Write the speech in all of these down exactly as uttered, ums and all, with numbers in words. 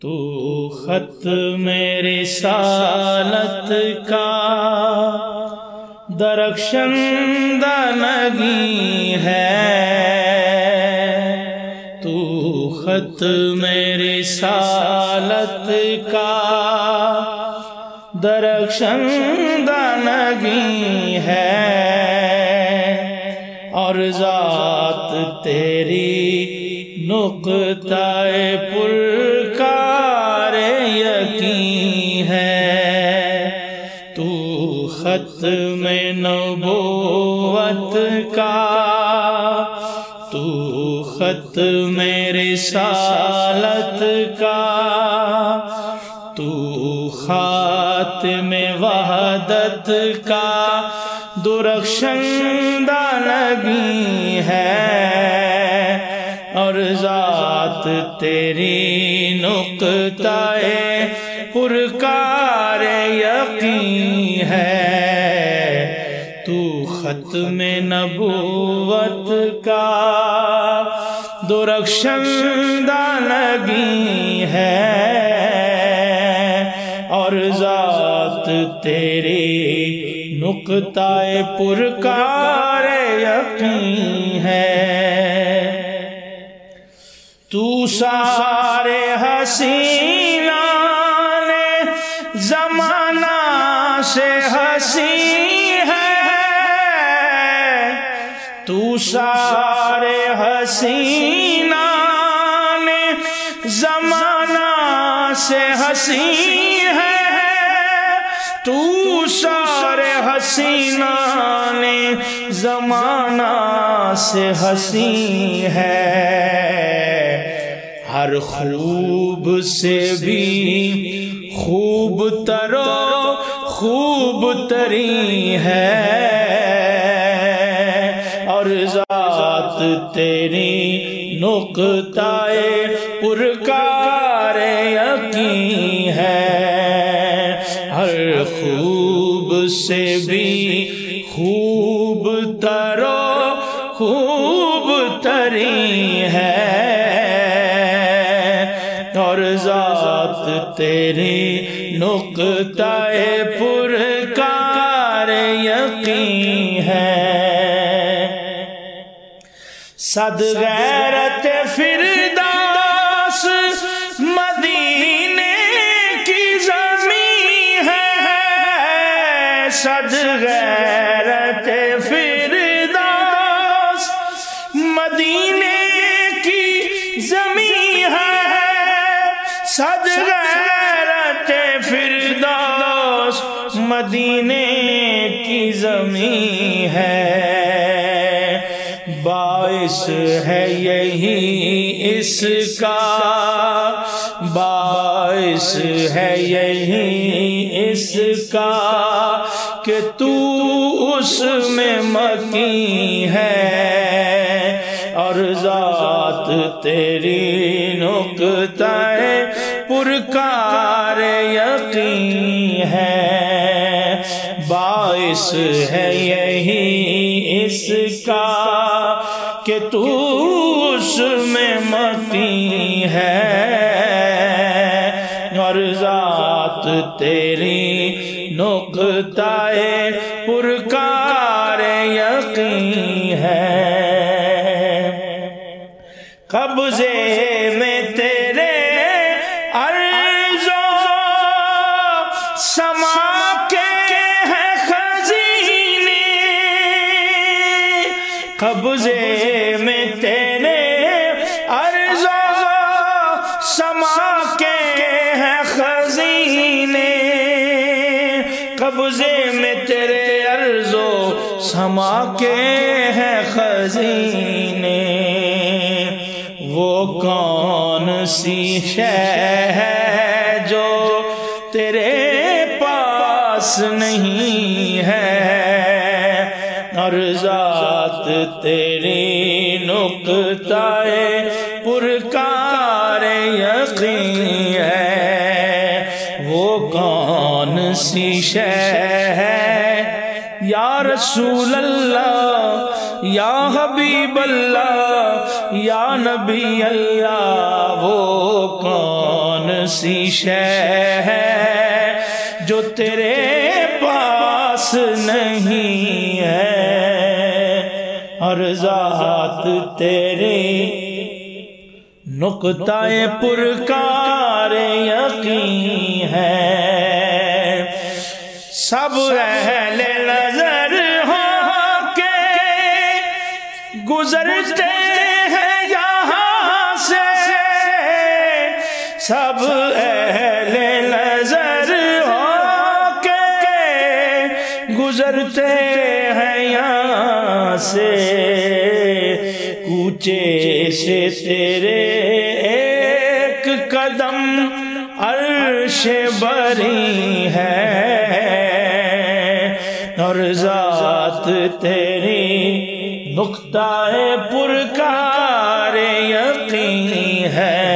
تو ختم رسالت کا درخشندہ نگی ہے، تو ختم رسالت کا درخشندہ نگی ہے، اور ذات تیری نقطہ پرکار یقین ہے، تو ختم نبوت کا، تو ختم رسالت کا، تو خاتم وحدت کا درخشندہ نبی ہے، اور ذات تیری نقطہ پرکار یقین ہے، تو ختم نبوت کا درخشندہ نبی ہے، اور ذات تیری نقطہ پرکار یقین ہے، تو سارے حسینان زمانہ سے حسین ہے، تو سارے حسینان زمانہ سے حسین ہے، تو سارے حسینان زمانہ سے حسین ہے، ہر خوب سے بھی خوب تر و خوب تری ہے، اور ذات تیری نقطہ پرکار یقین ہے، ہر خوب سے بھی خوب تر و خوب تری ہے، اور ذات تیری نقطہ پرکار یقین ہے، صد غیرت فردوس مدینے کی زمین ہے، صد غیرت فردوس مدینے کی زمین ہے، صد غیرت فردوس مدینے کی زمین ہے، باعث ہے یہی اس کا، باعث ہے یہی اس کا کہ تو اس میں مکین ہے، اور ذات تیری نقطہ پرکار یقین ہے، باعث ہے یہی اس کا کہ تو اس میں مکین ہے، اور ذات تیری نقطہ پرکار یقین ہے، قبضے میں تیرے عرض و سما کے ہیں خزینے، قبضے میں تیرے عرض و سما کے ہیں خزینے، قبضے میں تیرے عرض و سما کے ہیں خزینے، وہ کون سی شے ہے جو تیرے پاس نہیں ہے، اور ذات تیری نقطہ پرکار یقین ہے، وہ کون سی شے ہے یا رسول اللہ یا حبیب اللہ یا نبی اللہ، وہ کون سی شے ہے جو تیرے پاس نہیں ہے، اور ذات تیری نقطہ پرکار یقین ہے، سب اہل نظر ہو کے گزرتے ہیں یہاں سے، سب اہل نظر ہو کے گزرتے ہیں یہاں سے، کوچے سے تیرے ایک قدم عرش بری ہے، اور ذات تیری نقطہ پرکار یقین ہے،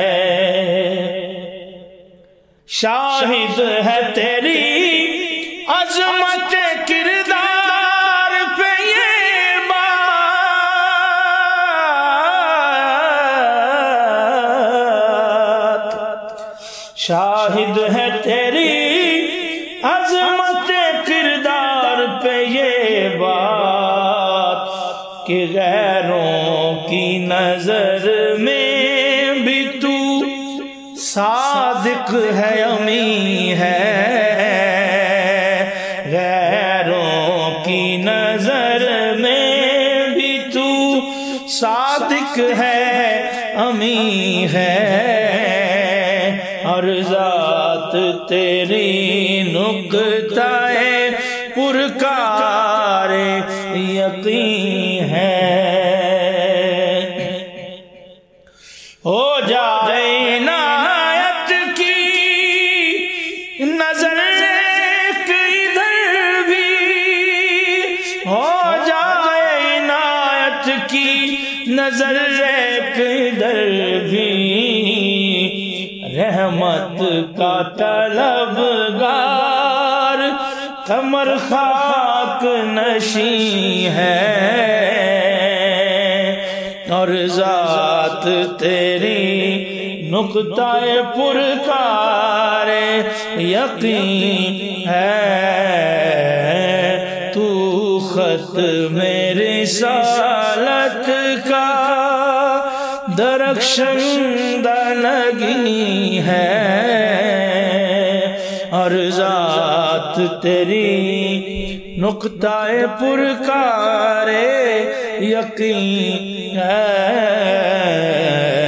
شاہد ہے تیری عظمت کردار پہ یہ بات، شاہد ہے تیری عظمت کردار پہ یہ بات، کہ غیروں کی نظر میں بھی تو صادق ہے امین ہے، غیروں کی نظر میں بھی تو صادق ہے امین ہے، اور ذات تیری نقطہ پرکار یقین ہے، ہو جائے عنایت کی نظر ایک ادھر بھی، ہو جائے عنایت کی نظر ایک ادھر بھی، رحمت کا طلبگار قمر خاک نشیں ہے، اور ذات تیری نقطہ پرکار یقین ہے، تو ختم رسالت کا درخشندہ نگیں ہے، اور ذات تیری نقطہ پرکار یقین ہے۔